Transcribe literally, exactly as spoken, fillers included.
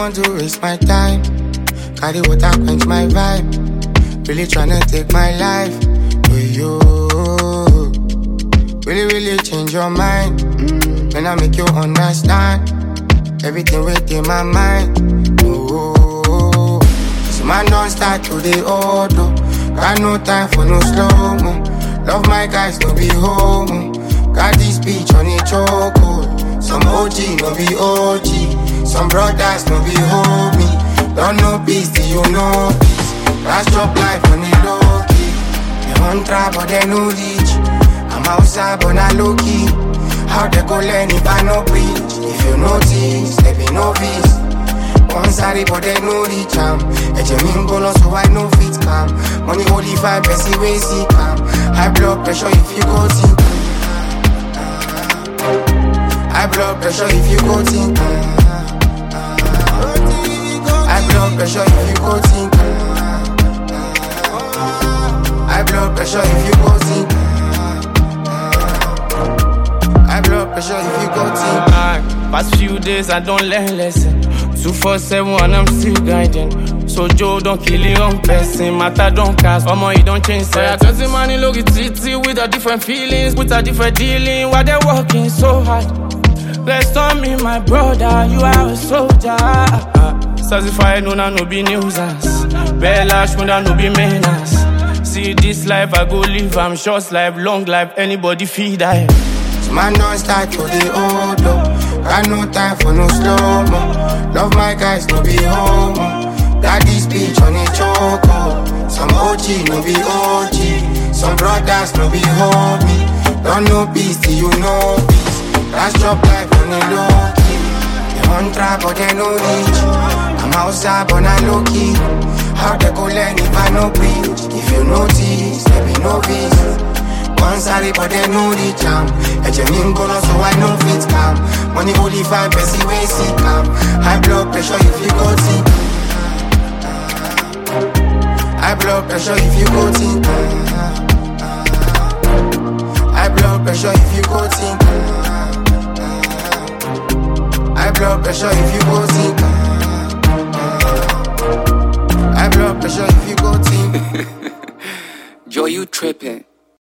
want to waste my time. Carry water, quench my vibe. Really tryna take my life with you. Really, really change your mind. Mm. When I make you understand everything within my mind. Oh, this man don't start to the auto. Got no time for no slow-mo. Love my guys, no be homo. Got this bitch on the choco. Some O G, no be O G. Some brothers, no be homie. Don't know peace, till you know peace. Last drop life on the low-key. They want trap, but they no reach. I'm outside, but not low-key. How they go learn if I no preach? If you notice, they be novice. One sorry, but they no reach am. Eje min go so I no fit calm. Money only five, person way see calm. High blood pressure if you go think. High blood pressure if you go think. High blood pressure if you go think. High blood pressure if you go think. High blood pressure if you go think. Past few days I don't learn lesson. two four seven and I'm still guiding. So Joe don't kill your own person. Matter don't cast, omo you don't change. So I twenty money look at it with a different feelings, with a different dealing. While they're working so hard. Rest on me, my brother, you are a soldier. Satisfied, no, no, no be nuisance. Bellash, no, no be menace. See this life, I go live, I'm short life, long life, anybody feed die. Man don't start to the old though. Got no time for no slow-mo. Love my guys, no be homo. Got this bitch on the choco. Some O G, no be O G. Some brothers, no be homie. Don't know peace till you know peace. Last drop life on the low-key. They want trap, but they no reach. I'm outside, but not low-key. How they go learn if I no preach? If you notice, there be novice. One sorry, but they no reach am. Eje min go so I no fit calm. Money only five, person way see calm. High blood pressure if you go think. High blood pressure if you go think. High blood pressure if you go think. High blood pressure if you go think. High blood pressure if you go think. Joe, you tripping.